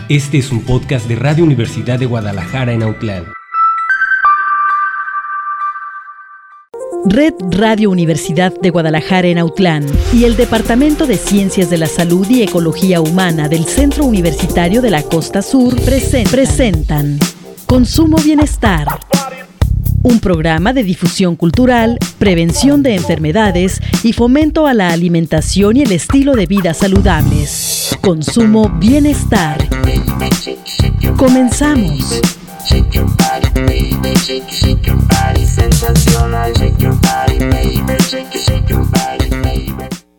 Este es un podcast de Radio Universidad de Guadalajara en Autlán. Red Radio Universidad de Guadalajara en Autlán y el Departamento de Ciencias de la Salud y Ecología Humana del Centro Universitario de la Costa Sur presentan Consumo Bienestar, un programa de difusión cultural, prevención de enfermedades y fomento a la alimentación y el estilo de vida saludables. Consumo Bienestar. Comenzamos. Shake your body, baby, shake your body, sensacional, shake your body, baby, shake your body, baby.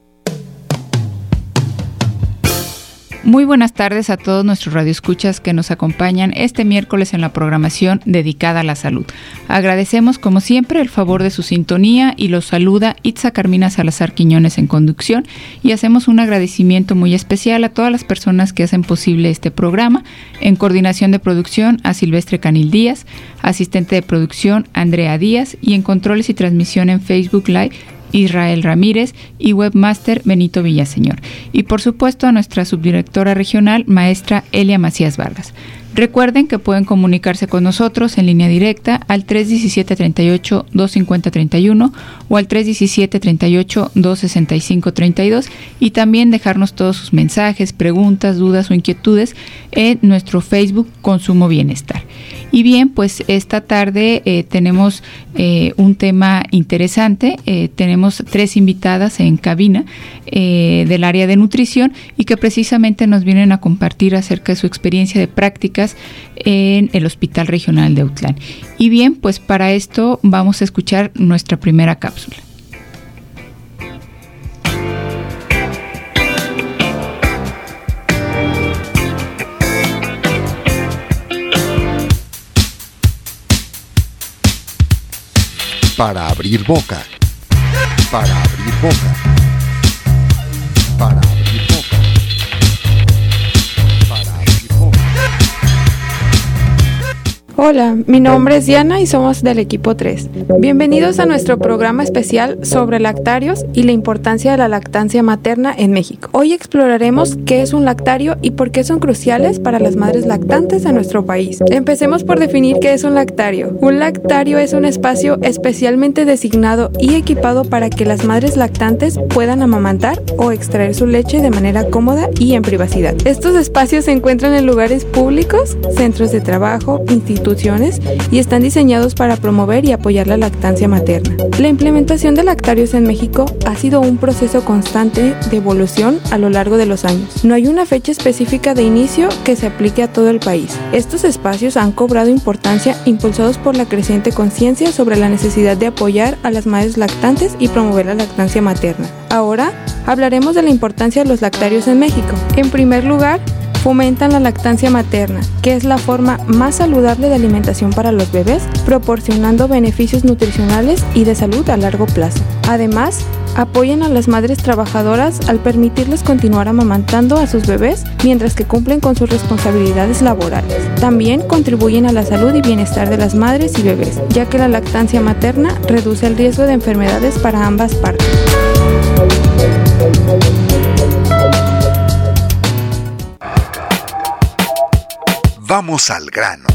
Muy buenas tardes a todos nuestros radioescuchas que nos acompañan este miércoles en la programación dedicada a la salud. Agradecemos como siempre el favor de su sintonía y los saluda Itza Carmina Salazar Quiñones en conducción y hacemos un agradecimiento muy especial a todas las personas que hacen posible este programa. En coordinación de producción a Silvestre Canil Díaz, asistente de producción Andrea Díaz y en controles y transmisión en Facebook Live Israel Ramírez y webmaster Benito Villaseñor. Y por supuesto a nuestra subdirectora regional, maestra Elia Macías Vargas. Recuerden que pueden comunicarse con nosotros en línea directa al 317-38-250-31 o al 317-38-265-32 y también dejarnos todos sus mensajes, preguntas, dudas o inquietudes en nuestro Facebook Consumo Bienestar. Y bien, pues esta tarde tenemos un tema interesante. Tenemos 3 invitadas en cabina del área de nutrición y que precisamente nos vienen a compartir acerca de su experiencia de prácticas en el Hospital Regional de Autlán. Y bien, pues para esto vamos a escuchar nuestra primera cápsula. Para abrir boca. Para abrir boca. Para abrir boca. Para abrir boca. Hola, mi nombre es Diana y somos del equipo 3. Bienvenidos a nuestro programa especial sobre lactarios y la importancia de la lactancia materna en México. Hoy exploraremos qué es un lactario y por qué son cruciales para las madres lactantes de nuestro país. Empecemos por definir qué es un lactario. Un lactario es un espacio especialmente designado y equipado para que las madres lactantes puedan amamantar o extraer su leche de manera cómoda y en privacidad. Estos espacios se encuentran en lugares públicos, centros de trabajo, instituciones y están diseñados para promover y apoyar la lactancia materna. La implementación de lactarios en México ha sido un proceso constante de evolución a lo largo de los años. No hay una fecha específica de inicio que se aplique a todo el país. Estos espacios han cobrado importancia impulsados por la creciente conciencia sobre la necesidad de apoyar a las madres lactantes y promover la lactancia materna. Ahora hablaremos de la importancia de los lactarios en México. En primer lugar, fomentan la lactancia materna, que es la forma más saludable de alimentación para los bebés, proporcionando beneficios nutricionales y de salud a largo plazo. Además, apoyan a las madres trabajadoras al permitirles continuar amamantando a sus bebés mientras que cumplen con sus responsabilidades laborales. También contribuyen a la salud y bienestar de las madres y bebés, ya que la lactancia materna reduce el riesgo de enfermedades para ambas partes. Vamos al grano.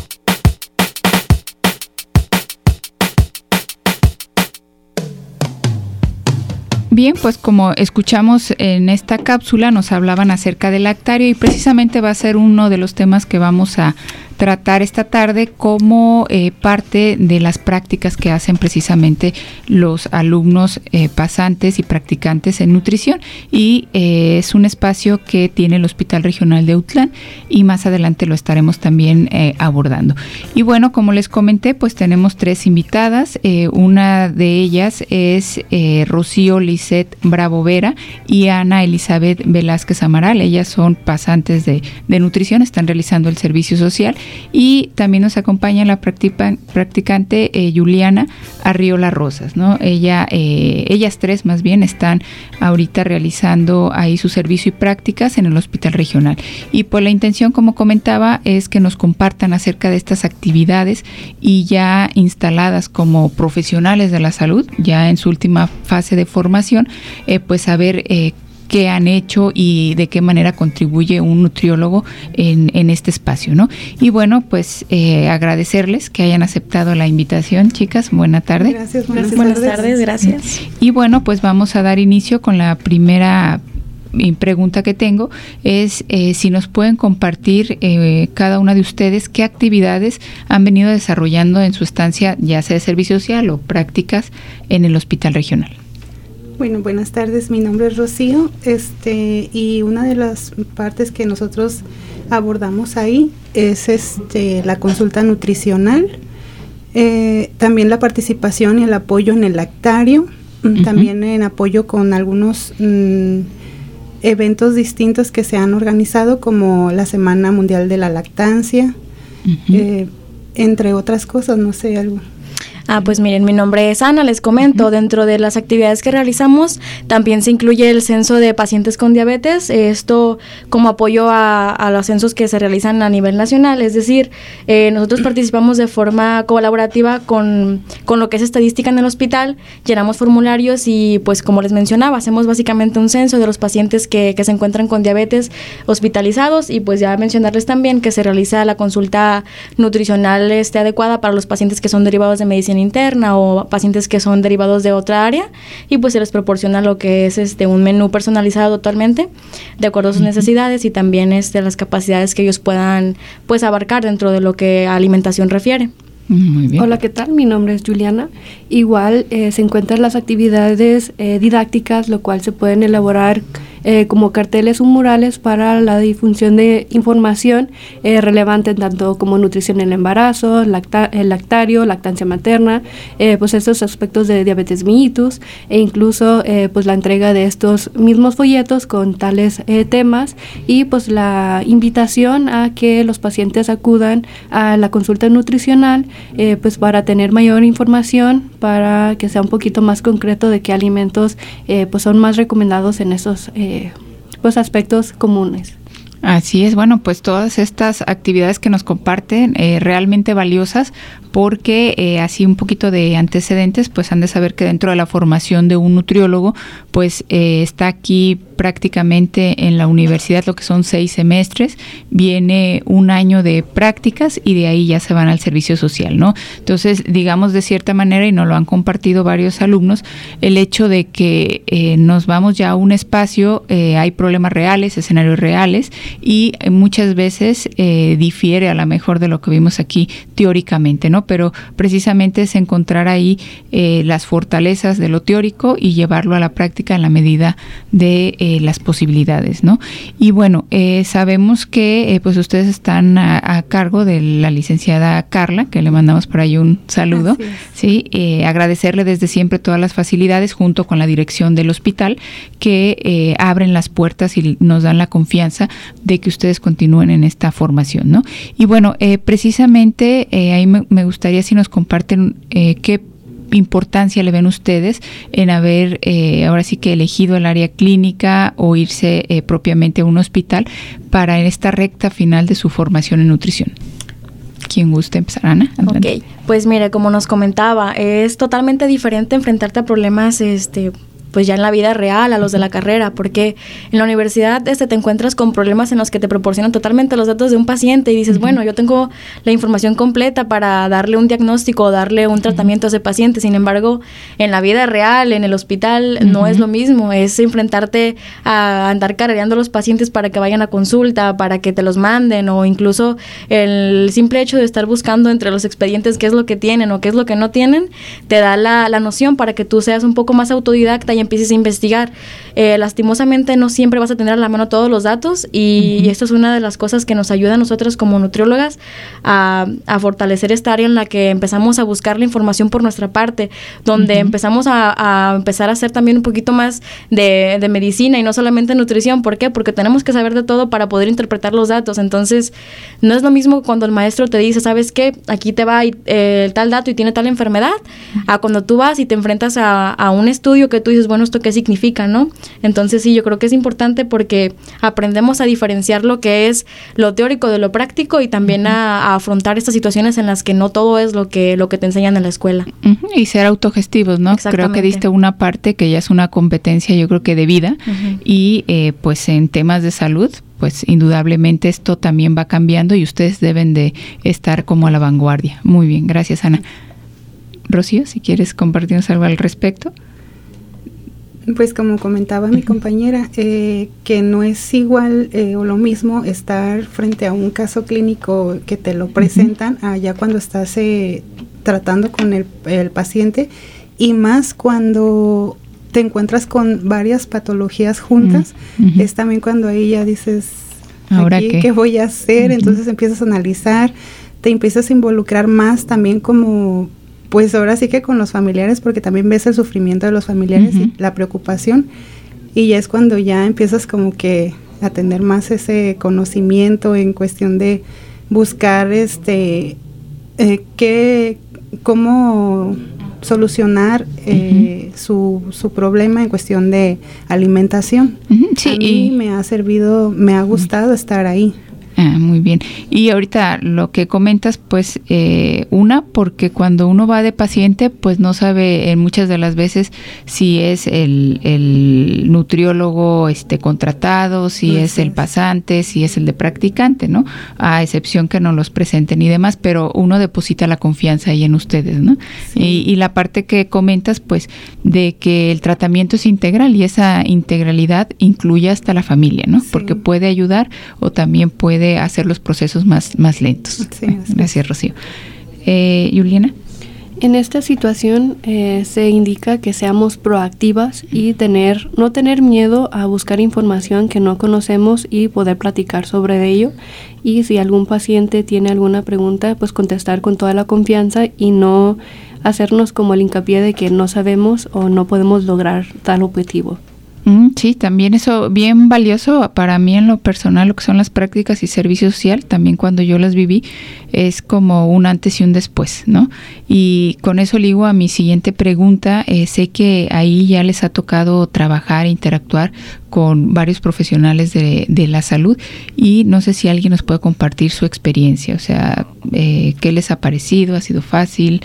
Bien, pues como escuchamos en esta cápsula nos hablaban acerca del lactario y precisamente va a ser uno de los temas que vamos a tratar esta tarde como parte de las prácticas que hacen precisamente los alumnos pasantes y practicantes en nutrición y es un espacio que tiene el Hospital Regional de Autlán y más adelante lo estaremos también abordando. Y bueno, como les comenté, pues tenemos 3 invitadas, una de ellas es Rocío Lisset Bravo Vera y Ana Elizabeth Velázquez Amaral. Ellas son pasantes de nutrición, están realizando el servicio social y también nos acompaña la practicante Juliana Arriola Rosas, ¿no? Ellas 3 más bien están ahorita realizando ahí su servicio y prácticas en el Hospital Regional. Y pues la intención, como comentaba, es que nos compartan acerca de estas actividades y ya instaladas como profesionales de la salud, ya en su última fase de formación, pues saber qué han hecho y de qué manera contribuye un nutriólogo en este espacio, ¿no? Y bueno, pues agradecerles que hayan aceptado la invitación, chicas. Buena tarde. Gracias, buenas tardes, gracias. Y bueno, pues vamos a dar inicio con la primera pregunta que tengo, es si nos pueden compartir cada una de ustedes qué actividades han venido desarrollando en su estancia, ya sea de servicio social o prácticas en el hospital regional. Bueno, buenas tardes, mi nombre es Rocío, y una de las partes que nosotros abordamos ahí es la consulta nutricional, también la participación y el apoyo en el lactario, también en apoyo con algunos eventos distintos que se han organizado, como la Semana Mundial de la Lactancia, entre otras cosas, no sé, algo. Pues miren, mi nombre es Ana, les comento, dentro de las actividades que realizamos también se incluye el censo de pacientes con diabetes, esto como apoyo a los censos que se realizan a nivel nacional, es decir, nosotros participamos de forma colaborativa con lo que es estadística en el hospital, llenamos formularios y pues como les mencionaba, hacemos básicamente un censo de los pacientes que se encuentran con diabetes hospitalizados y pues ya mencionarles también que se realiza la consulta nutricional adecuada para los pacientes que son derivados de medicina interna o pacientes que son derivados de otra área y pues se les proporciona lo que es un menú personalizado totalmente de acuerdo a sus necesidades y también las capacidades que ellos puedan pues abarcar dentro de lo que a alimentación refiere. Muy bien. Hola, ¿qué tal? Mi nombre es Juliana. Igual se encuentran las actividades didácticas, lo cual se pueden elaborar como carteles o murales para la difusión de información relevante tanto como nutrición en el embarazo, el lactario, lactancia materna, pues estos aspectos de diabetes mellitus e incluso pues la entrega de estos mismos folletos con tales temas y pues la invitación a que los pacientes acudan a la consulta nutricional pues para tener mayor información, para que sea un poquito más concreto de qué alimentos pues son más recomendados en esos pues aspectos comunes. Así es, bueno, pues todas estas actividades que nos comparten realmente valiosas porque así un poquito de antecedentes, pues han de saber que dentro de la formación de un nutriólogo, pues está aquí prácticamente en la universidad lo que son 6 semestres, viene un año de prácticas y de ahí ya se van al servicio social, ¿no? Entonces, digamos de cierta manera, y nos lo han compartido varios alumnos, el hecho de que nos vamos ya a un espacio, hay problemas reales, escenarios reales, y muchas veces difiere a lo mejor de lo que vimos aquí teóricamente, ¿no? Pero precisamente es encontrar ahí las fortalezas de lo teórico y llevarlo a la práctica en la medida de las posibilidades, ¿no? Y bueno, sabemos que pues ustedes están a cargo de la licenciada Carla, que le mandamos por ahí un saludo, ¿sí? Agradecerle desde siempre todas las facilidades junto con la dirección del hospital que abren las puertas y nos dan la confianza de que ustedes continúen en esta formación, ¿no? Y bueno, precisamente ahí me gustaría si nos comparten qué importancia le ven ustedes en haber ahora sí que elegido el área clínica o irse propiamente a un hospital para esta recta final de su formación en nutrición. ¿Quién gusta empezar, Ana? Adelante. Ok, pues mire, como nos comentaba, es totalmente diferente enfrentarte a problemas pues ya en la vida real, a los de la carrera, porque en la universidad te encuentras con problemas en los que te proporcionan totalmente los datos de un paciente y dices, bueno, yo tengo la información completa para darle un diagnóstico o darle un tratamiento a ese paciente, sin embargo, en la vida real, en el hospital, no es lo mismo, es enfrentarte a andar carrereando a los pacientes para que vayan a consulta, para que te los manden, o incluso el simple hecho de estar buscando entre los expedientes qué es lo que tienen o qué es lo que no tienen, te da la noción para que tú seas un poco más autodidacta y empieces a investigar. Lastimosamente no siempre vas a tener a la mano todos los datos y esto es una de las cosas que nos ayuda a nosotros como nutriólogas a fortalecer esta área en la que empezamos a buscar la información por nuestra parte, donde empezamos a empezar a hacer también un poquito más de medicina y no solamente nutrición. ¿Por qué? Porque tenemos que saber de todo para poder interpretar los datos. Entonces, no es lo mismo cuando el maestro te dice, ¿sabes qué? Aquí te va tal dato y tiene tal enfermedad, a cuando tú vas y te enfrentas a un estudio que tú dices, bueno, ¿esto qué significa, no? Entonces sí, yo creo que es importante porque aprendemos a diferenciar lo que es lo teórico de lo práctico y también a afrontar estas situaciones en las que no todo es lo que te enseñan en la escuela. Y ser autogestivos, ¿no? Creo que diste una parte que ya es una competencia, yo creo que de vida, y pues en temas de salud, pues indudablemente esto también va cambiando y ustedes deben de estar como a la vanguardia. Muy bien, gracias, Ana. Rocío, si quieres compartirnos algo al respecto. Pues como comentaba mi compañera, que no es igual o lo mismo estar frente a un caso clínico que te lo presentan allá cuando estás tratando con el paciente, y más cuando te encuentras con varias patologías juntas, es también cuando ahí ya dices, ¿ahora qué voy a hacer? Entonces empiezas a analizar, te empiezas a involucrar más también como, pues ahora sí que con los familiares, porque también ves el sufrimiento de los familiares y la preocupación, y ya es cuando ya empiezas como que a tener más ese conocimiento en cuestión de buscar cómo solucionar su problema en cuestión de alimentación. Sí, a mí me ha servido, me ha gustado estar ahí. Muy bien. Y ahorita lo que comentas, pues, porque cuando uno va de paciente, pues no sabe muchas de las veces si es el nutriólogo contratado, si es el pasante, si es el de practicante, ¿no? A excepción que no los presenten y demás, pero uno deposita la confianza ahí en ustedes, ¿no? Sí. Y la parte que comentas, pues, de que el tratamiento es integral y esa integralidad incluye hasta la familia, ¿no? Sí. Porque puede ayudar o también puede hacer los procesos más lentos. Sí, gracias, Rocío. Juliana. En esta situación se indica que seamos proactivas y no tener miedo a buscar información que no conocemos y poder platicar sobre ello. Y si algún paciente tiene alguna pregunta, pues contestar con toda la confianza y no hacernos como el hincapié de que no sabemos o no podemos lograr tal objetivo. Sí, también eso bien valioso para mí en lo personal, lo que son las prácticas y servicio social, también cuando yo las viví, es como un antes y un después, ¿no? Y con eso ligo a mi siguiente pregunta. Sé que ahí ya les ha tocado trabajar e interactuar con varios profesionales de la salud y no sé si alguien nos puede compartir su experiencia, o sea, ¿qué les ha parecido? ¿Ha sido fácil?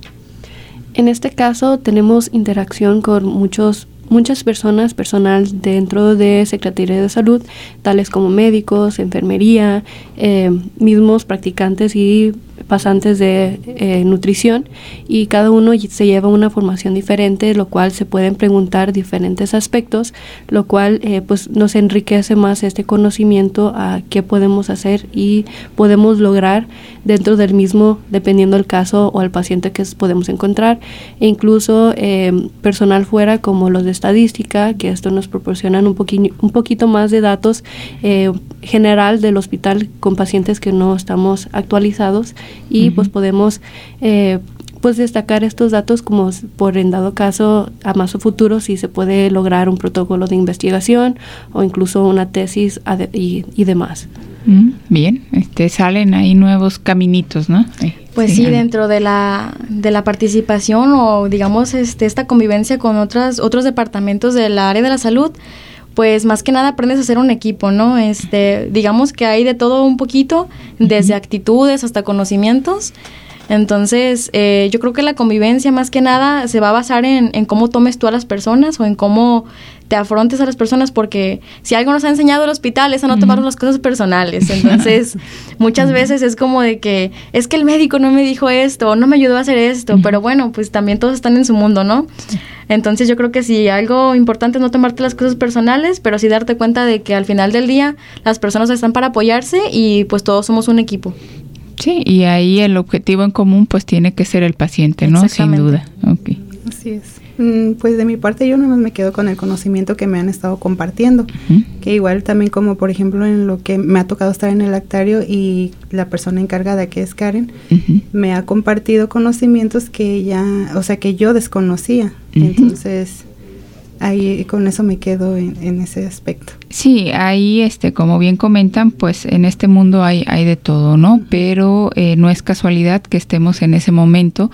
En este caso tenemos interacción con muchas personal dentro de Secretaría de Salud, tales como médicos, enfermería, mismos practicantes y pasantes de nutrición, y cada uno se lleva una formación diferente, lo cual se pueden preguntar diferentes aspectos, lo cual pues nos enriquece más este conocimiento a qué podemos hacer y podemos lograr dentro del mismo, dependiendo del caso o al paciente que podemos encontrar, e incluso personal fuera como los de estadística, que esto nos proporcionan un poquito más de datos general del hospital con pacientes que no estamos actualizados, y pues podemos pues destacar estos datos como por en dado caso a más futuro si se puede lograr un protocolo de investigación o incluso una tesis y demás. Bien, salen ahí nuevos caminitos, ¿no? Pues sí, dentro de la participación o digamos esta convivencia con otros departamentos del área de la salud, pues más que nada aprendes a hacer un equipo, ¿no? Digamos que hay de todo un poquito, desde actitudes hasta conocimientos. Entonces, yo creo que la convivencia más que nada se va a basar en cómo tomes tú a las personas o en cómo te afrontes a las personas, porque si algo nos ha enseñado el hospital es a no tomar las cosas personales. Entonces, muchas veces es como de que, es que el médico no me dijo esto, o no me ayudó a hacer esto, pero bueno, pues también todos están en su mundo, ¿no? Entonces, yo creo que sí, algo importante es no tomarte las cosas personales, pero sí darte cuenta de que al final del día las personas están para apoyarse y pues todos somos un equipo. Sí, y ahí el objetivo en común pues tiene que ser el paciente, ¿no? Sin duda. Okay. Así es. Pues de mi parte yo nomás me quedo con el conocimiento que me han estado compartiendo, que igual también como por ejemplo en lo que me ha tocado estar en el lactario y la persona encargada que es Karen, me ha compartido conocimientos que que yo desconocía. Entonces ahí con eso me quedo en ese aspecto. Sí, ahí como bien comentan, pues en este mundo hay de todo, ¿no? Pero no es casualidad que estemos en ese momento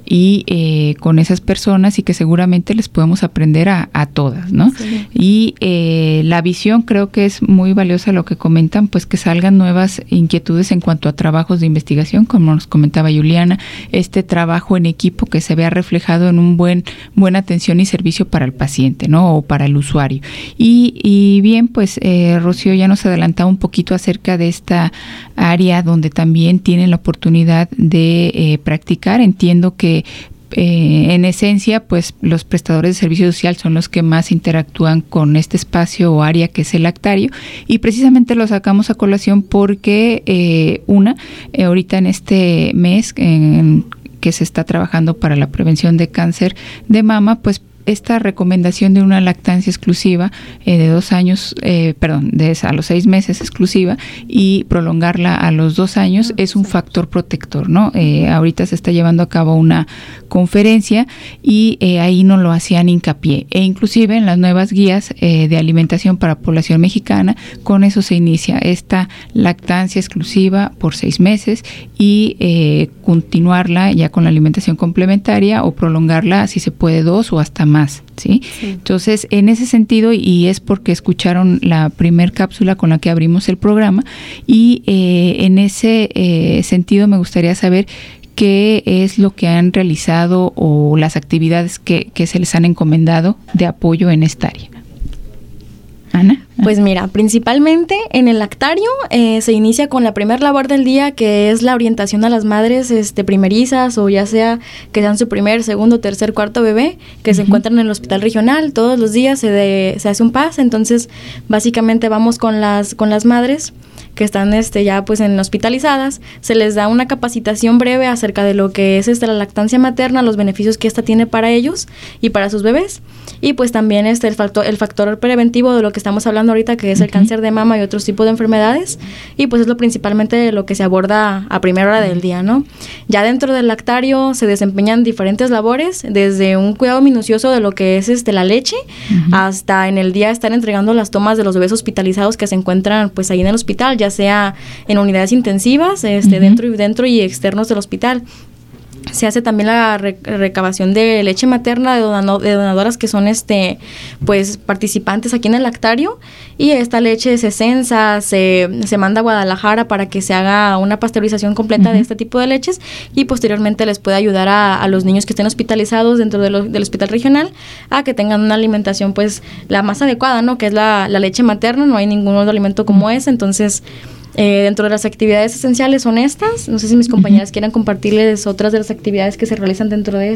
y con esas personas, y que seguramente les podemos aprender a todas, ¿no? Sí. Y la visión, creo que es muy valiosa lo que comentan, pues que salgan nuevas inquietudes en cuanto a trabajos de investigación, como nos comentaba Juliana, este trabajo en equipo que se vea reflejado en buena atención y servicio para el paciente, ¿no? O para el usuario. Y bien, pues Rocío ya nos adelantaba un poquito acerca de esta área donde también tienen la oportunidad de practicar. Entiendo que en esencia, pues los prestadores de servicio social son los que más interactúan con este espacio o área que es el lactario, y precisamente lo sacamos a colación porque ahorita en este mes que se está trabajando para la prevención de cáncer de mama, pues esta recomendación de una lactancia exclusiva de 2 años, a los 6 meses exclusiva, y prolongarla a los 2 años es un factor protector, ¿no? Ahorita se está llevando a cabo una conferencia y ahí no lo hacían hincapié, e inclusive en las nuevas guías de alimentación para población mexicana, con eso se inicia esta lactancia exclusiva por 6 meses y continuarla ya con la alimentación complementaria o prolongarla si se puede 2 o hasta más. ¿Sí? Entonces, en ese sentido, y es porque escucharon la primer cápsula con la que abrimos el programa, y en ese sentido me gustaría saber qué es lo que han realizado o las actividades que se les han encomendado de apoyo en esta área. Ana. Pues mira, principalmente en el lactario se inicia con la primera labor del día, que es la orientación a las madres primerizas, o ya sea que sean su primer, segundo, tercer, cuarto bebé, que se encuentran en el hospital regional. Todos los días se hace un pase. Entonces básicamente vamos con las madres que están ya pues hospitalizadas, se les da una capacitación breve acerca de lo que es la lactancia materna, los beneficios que esta tiene para ellos y para sus bebés, y pues también el factor preventivo de lo que estamos hablando ahorita, que es el cáncer de mama y otros tipos de enfermedades, y pues es lo principalmente lo que se aborda a primera hora del día, ¿no? Ya dentro del lactario se desempeñan diferentes labores, desde un cuidado minucioso de lo que es la leche, hasta en el día estar entregando las tomas de los bebés hospitalizados que se encuentran pues ahí en el hospital, ya sea en unidades intensivas, dentro y externos del hospital. Se hace también la recabación de leche materna de donadoras que son pues participantes aquí en el lactario, y esta leche se censa, se manda a Guadalajara para que se haga una pasteurización completa de este tipo de leches, y posteriormente les puede ayudar a los niños que estén hospitalizados dentro del hospital regional a que tengan una alimentación pues la más adecuada, ¿no? Que es la leche materna. No hay ningún otro alimento como ese. Entonces dentro de las actividades esenciales son estas. No sé si mis compañeras quieran compartirles otras de las actividades que se realizan dentro de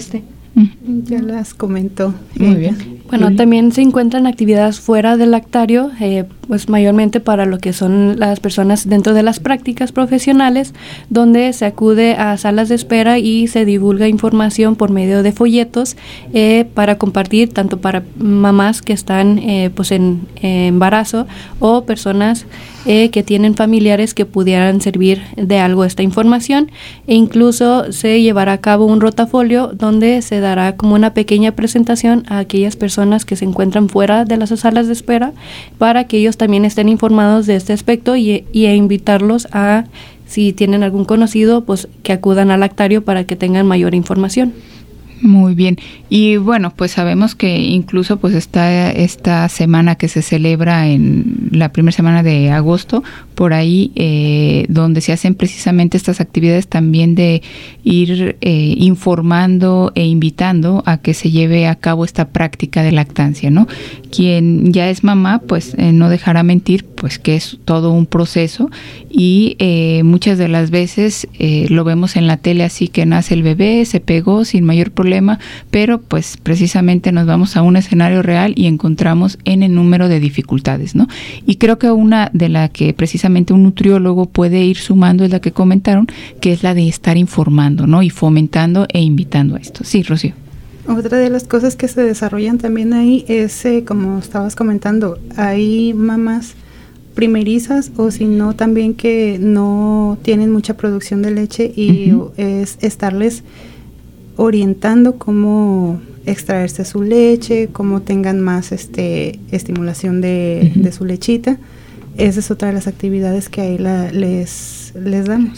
Ya las comentó. Muy bien. Bueno, también se encuentran actividades fuera del lactario, pues mayormente para lo que son las personas dentro de las prácticas profesionales, donde se acude a salas de espera y se divulga información por medio de folletos para compartir, tanto para mamás que están pues en embarazo, o personas que tienen familiares que pudieran servir de algo esta información, e incluso se llevará a cabo un rotafolio donde se dará como una pequeña presentación a aquellas personas que se encuentran fuera de las salas de espera, para que ellos también estén informados de este aspecto, y a invitarlos a, si tienen algún conocido, pues que acudan al lactario para que tengan mayor información. Muy bien. Y bueno, pues sabemos que incluso pues está esta semana que se celebra en la primera semana de agosto, por ahí donde se hacen precisamente estas actividades también de ir informando e invitando a que se lleve a cabo esta práctica de lactancia, ¿no? Quien ya es mamá, pues no dejará mentir, pues que es todo un proceso, y muchas de las veces lo vemos en la tele así, que nace el bebé, se pegó sin mayor problema, pero pues precisamente nos vamos a un escenario real y encontramos N número de dificultades, ¿no? Y creo que una de la que precisamente un nutriólogo puede ir sumando es la que comentaron, que es la de estar informando, ¿no? Y fomentando e invitando a esto. Sí, Rocío. Otra de las cosas que se desarrollan también ahí es, como estabas comentando, hay mamás primerizas, o si no también que no tienen mucha producción de leche, y es estarles orientando cómo extraerse su leche, cómo tengan más estimulación de su lechita. Esa es otra de las actividades que ahí les damos.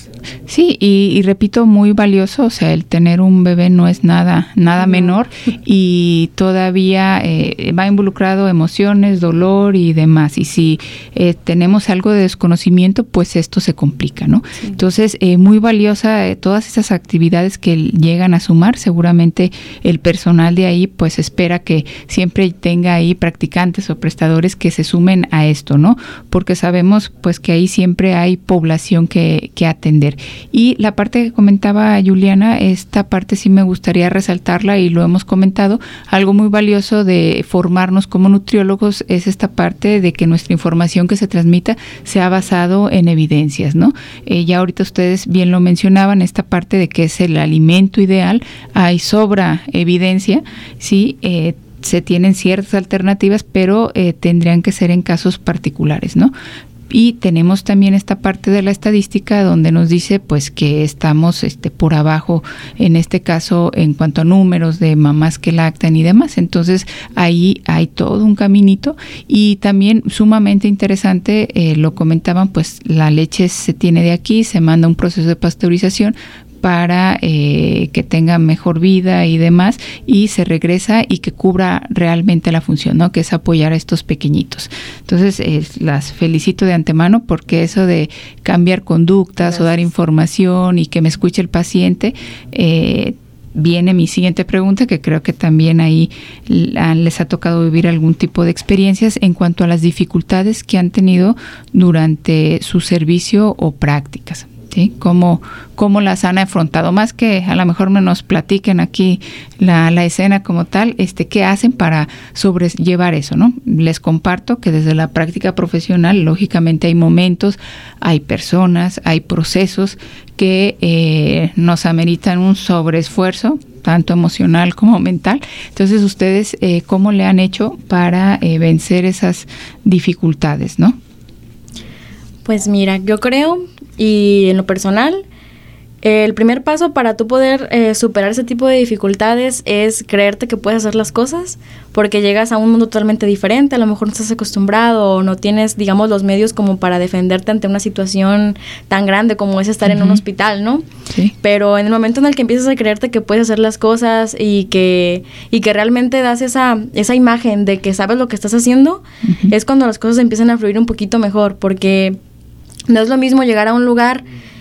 Sí, y repito, muy valioso, o sea, el tener un bebé no es nada menor y todavía va involucrado emociones, dolor y demás. Y si tenemos algo de desconocimiento, pues esto se complica, ¿no? Sí. Entonces, muy valiosa todas esas actividades que llegan a sumar. Seguramente el personal de ahí, pues espera que siempre tenga ahí practicantes o prestadores que se sumen a esto, ¿no? Porque sabemos, pues, que ahí siempre hay población que atender. Y la parte que comentaba Juliana, esta parte sí me gustaría resaltarla y lo hemos comentado, algo muy valioso de formarnos como nutriólogos es esta parte de que nuestra información que se transmita sea basado en evidencias, ¿no? Ya ahorita ustedes bien lo mencionaban, esta parte de que es el alimento ideal, hay sobra evidencia, sí, se tienen ciertas alternativas, pero tendrían que ser en casos particulares, ¿no? Y tenemos también esta parte de la estadística donde nos dice pues que estamos por abajo en este caso en cuanto a números de mamás que lactan y demás. Entonces ahí hay todo un caminito y también sumamente interesante, lo comentaban, pues la leche se tiene de aquí, se manda un proceso de pasteurización para que tenga mejor vida y demás, y se regresa y que cubra realmente la función, ¿no? Que es apoyar a estos pequeñitos. Entonces, las felicito de antemano porque eso de cambiar conductas Gracias. O dar información y que me escuche el paciente, viene mi siguiente pregunta, que creo que también ahí les ha tocado vivir algún tipo de experiencias en cuanto a las dificultades que han tenido durante su servicio o prácticas. ¿Sí? ¿Cómo las han afrontado? Más que a lo mejor nos platiquen aquí la escena como tal, ¿qué hacen para sobrellevar eso, no? Les comparto que desde la práctica profesional, lógicamente hay momentos, hay personas, hay procesos que nos ameritan un sobreesfuerzo, tanto emocional como mental. Entonces, ustedes, ¿cómo le han hecho para vencer esas dificultades, no? Pues mira, yo creo, y en lo personal, el primer paso para tú poder superar ese tipo de dificultades es creerte que puedes hacer las cosas, porque llegas a un mundo totalmente diferente, a lo mejor no estás acostumbrado o no tienes, digamos, los medios como para defenderte ante una situación tan grande como es estar en un hospital, ¿no? Sí. Pero en el momento en el que empiezas a creerte que puedes hacer las cosas y que realmente das esa imagen de que sabes lo que estás haciendo, es cuando las cosas empiezan a fluir un poquito mejor, porque no es lo mismo llegar a un lugar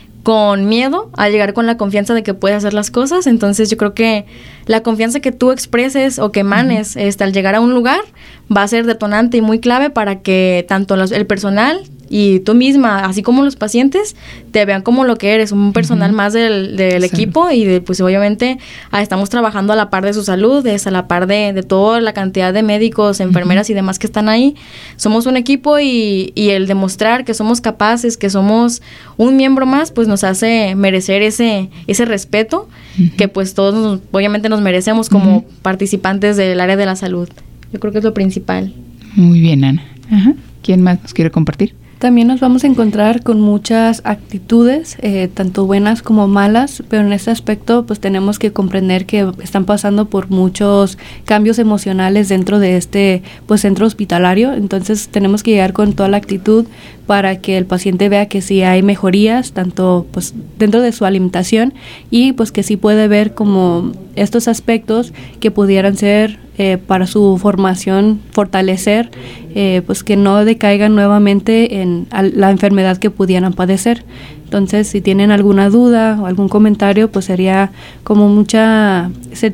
con miedo a llegar con la confianza de que puedes hacer las cosas. Entonces yo creo que la confianza que tú expreses o que emanes al llegar a un lugar va a ser detonante y muy clave para que tanto el personal y tú misma, así como los pacientes, te vean como lo que eres, un personal más del equipo y pues obviamente estamos trabajando a la par de su salud, a la par de toda la cantidad de médicos, enfermeras y demás que están ahí. Somos un equipo y el demostrar que somos capaces, que somos un miembro más, pues nos hace merecer ese respeto que pues todos obviamente nos merecemos como participantes del área de la salud. Yo creo que es lo principal. Muy bien, Ana. ¿Quién más nos quiere compartir? También nos vamos a encontrar con muchas actitudes, tanto buenas como malas, pero en este aspecto pues tenemos que comprender que están pasando por muchos cambios emocionales dentro de este pues centro hospitalario. Entonces tenemos que llegar con toda la actitud para que el paciente vea que sí hay mejorías, tanto pues dentro de su alimentación y pues que sí puede ver como estos aspectos que pudieran ser para su formación, fortalecer, pues que no decaigan nuevamente en la enfermedad que pudieran padecer. Entonces, si tienen alguna duda o algún comentario, pues sería como mucha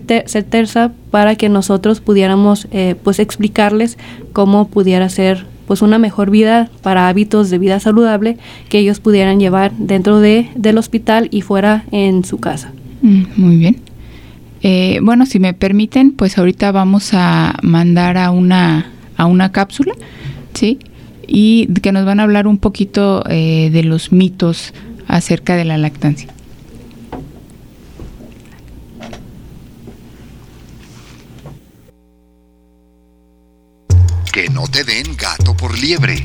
certeza para que nosotros pudiéramos pues explicarles cómo pudiera ser pues una mejor vida para hábitos de vida saludable que ellos pudieran llevar dentro del hospital y fuera en su casa. Muy bien. Bueno, si me permiten, pues ahorita vamos a mandar a una cápsula, ¿sí? Y que nos van a hablar un poquito de los mitos acerca de la lactancia. Que no te den gato por liebre.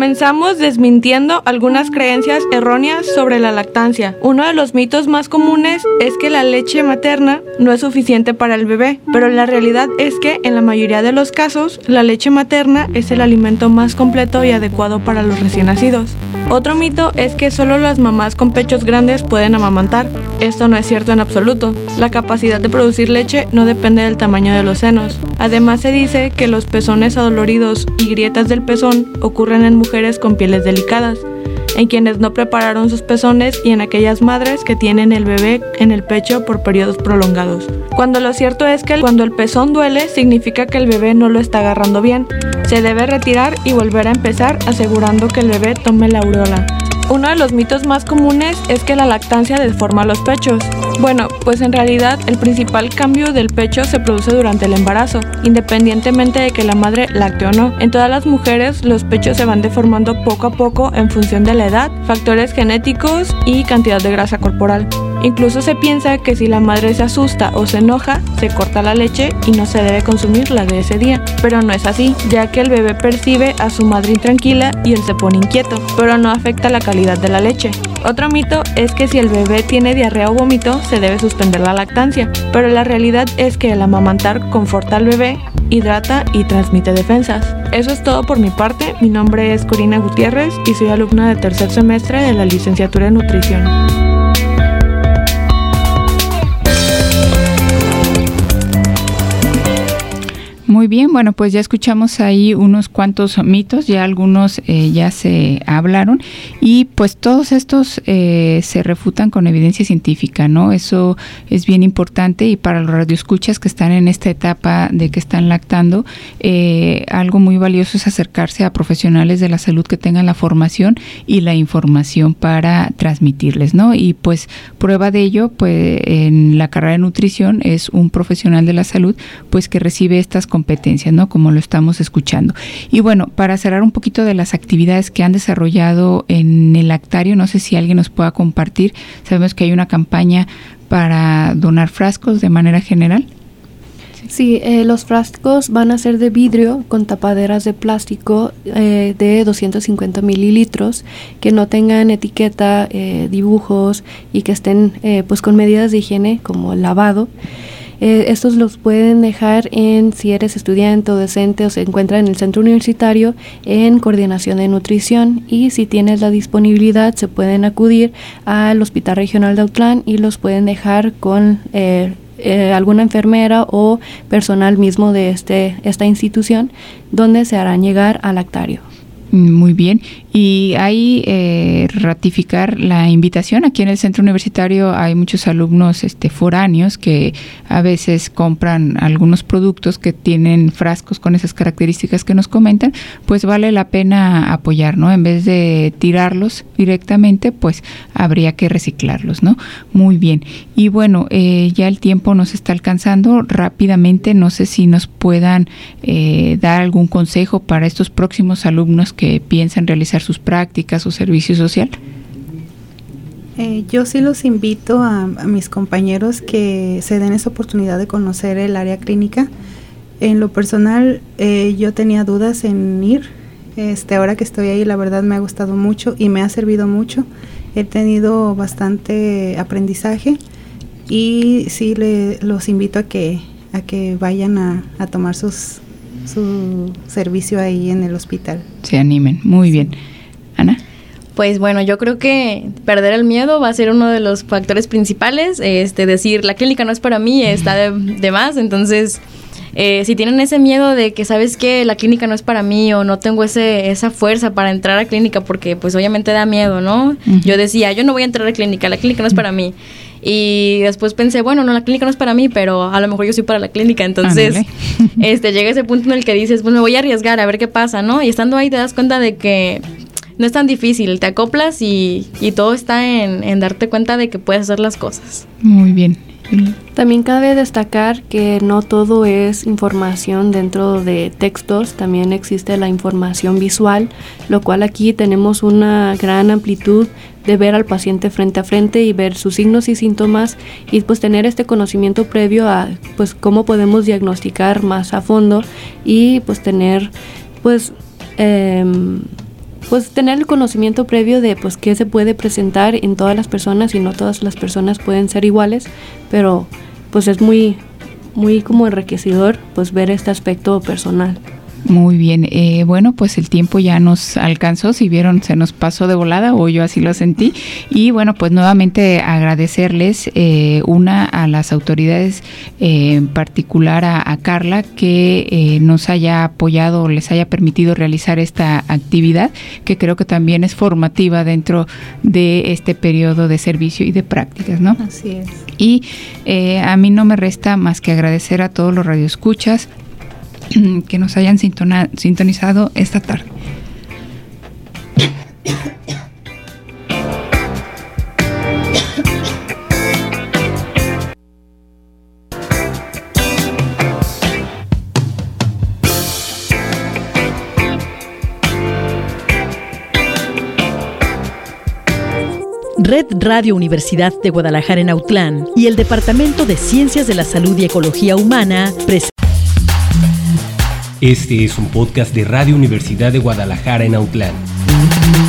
Comenzamos desmintiendo algunas creencias erróneas sobre la lactancia. Uno de los mitos más comunes es que la leche materna no es suficiente para el bebé, pero la realidad es que en la mayoría de los casos, la leche materna es el alimento más completo y adecuado para los recién nacidos. Otro mito es que solo las mamás con pechos grandes pueden amamantar. Esto no es cierto en absoluto. La capacidad de producir leche no depende del tamaño de los senos. Además, se dice que los pezones adoloridos y grietas del pezón ocurren en mujeres con pieles delicadas, en quienes no prepararon sus pezones y en aquellas madres que tienen el bebé en el pecho por periodos prolongados. Cuando lo cierto es que cuando el pezón duele, significa que el bebé no lo está agarrando bien. Se debe retirar y volver a empezar asegurando que el bebé tome la aureola. Uno de los mitos más comunes es que la lactancia deforma los pechos. Bueno, pues en realidad el principal cambio del pecho se produce durante el embarazo, independientemente de que la madre lacte o no. En todas las mujeres los pechos se van deformando poco a poco en función de la edad, factores genéticos y cantidad de grasa corporal. Incluso se piensa que si la madre se asusta o se enoja, se corta la leche y no se debe consumir la de ese día. Pero no es así, ya que el bebé percibe a su madre intranquila y él se pone inquieto, pero no afecta la calidad de la leche. Otro mito es que si el bebé tiene diarrea o vómito, se debe suspender la lactancia, pero la realidad es que el amamantar conforta al bebé, hidrata y transmite defensas. Eso es todo por mi parte. Mi nombre es Corina Gutiérrez y soy alumna de tercer semestre de la licenciatura en nutrición. Muy bien, bueno, pues ya escuchamos ahí unos cuantos mitos, ya algunos ya se hablaron y pues todos estos se refutan con evidencia científica, ¿no? Eso es bien importante y para los radioescuchas que están en esta etapa de que están lactando, algo muy valioso es acercarse a profesionales de la salud que tengan la formación y la información para transmitirles, ¿no? Y pues prueba de ello, pues en la carrera de nutrición es un profesional de la salud pues que recibe estas competencias, ¿no? Como lo estamos escuchando. Y bueno, para cerrar un poquito de las actividades que han desarrollado en el lactario, no sé si alguien nos pueda compartir. Sabemos que hay una campaña para donar frascos de manera general. Sí, los frascos van a ser de vidrio con tapaderas de plástico de 250 mililitros, que no tengan etiqueta, dibujos y que estén pues con medidas de higiene como lavado. Estos los pueden dejar si eres estudiante o docente o se encuentra en el centro universitario en coordinación de nutrición, y si tienes la disponibilidad se pueden acudir al Hospital Regional de Autlán y los pueden dejar con alguna enfermera o personal mismo de esta institución, donde se harán llegar al lactario. Muy bien, y ahí ratificar la invitación. Aquí en el centro universitario hay muchos alumnos foráneos que a veces compran algunos productos que tienen frascos con esas características que nos comentan, pues vale la pena apoyar, ¿no? En vez de tirarlos directamente, pues habría que reciclarlos, ¿no? Muy bien, y bueno, ya el tiempo nos está alcanzando rápidamente, no sé si nos puedan dar algún consejo para estos próximos alumnos que piensan realizar sus prácticas o servicio social. Yo sí los invito a mis compañeros que se den esa oportunidad de conocer el área clínica. En lo personal, yo tenía dudas en ir. Ahora que estoy ahí, la verdad me ha gustado mucho y me ha servido mucho. He tenido bastante aprendizaje y sí los invito a que vayan a tomar su servicio ahí en el hospital. Se animen, muy bien. Ana. Pues bueno, yo creo que perder el miedo va a ser uno de los factores principales. Decir, la clínica no es para mí, está de más. Entonces, si tienen ese miedo de que, ¿sabes qué? La clínica no es para mí, o no tengo esa fuerza para entrar a clínica, porque pues obviamente da miedo, ¿no? Uh-huh. Yo decía, yo no voy a entrar a clínica, la clínica no es para mí. Y después pensé, bueno, no, la clínica no es para mí, pero a lo mejor yo soy para la clínica. Entonces, llega ese punto en el que dices, pues me voy a arriesgar a ver qué pasa, ¿no? Y estando ahí te das cuenta de que no es tan difícil, te acoplas y todo está en darte cuenta de que puedes hacer las cosas. Muy bien. También cabe destacar que no todo es información dentro de textos, también existe la información visual, lo cual aquí tenemos una gran amplitud de ver al paciente frente a frente y ver sus signos y síntomas, y pues tener este conocimiento previo a pues cómo podemos diagnosticar más a fondo y pues tener pues pues tener el conocimiento previo de pues qué se puede presentar en todas las personas, y no todas las personas pueden ser iguales, pero pues es muy como enriquecedor pues ver este aspecto personal. Muy bien, bueno, pues el tiempo ya nos alcanzó, si vieron se nos pasó de volada, o yo así lo sentí, y bueno, pues nuevamente agradecerles a las autoridades, en particular a Carla, que nos haya apoyado, les haya permitido realizar esta actividad, que creo que también es formativa dentro de este periodo de servicio y de prácticas, ¿no? Así es. Y a mí no me resta más que agradecer a todos los radioescuchas que nos hayan sintonizado esta tarde. Red Radio Universidad de Guadalajara en Autlán y el Departamento de Ciencias de la Salud y Ecología Humana presentan. Este es un podcast de Radio Universidad de Guadalajara en Autlán.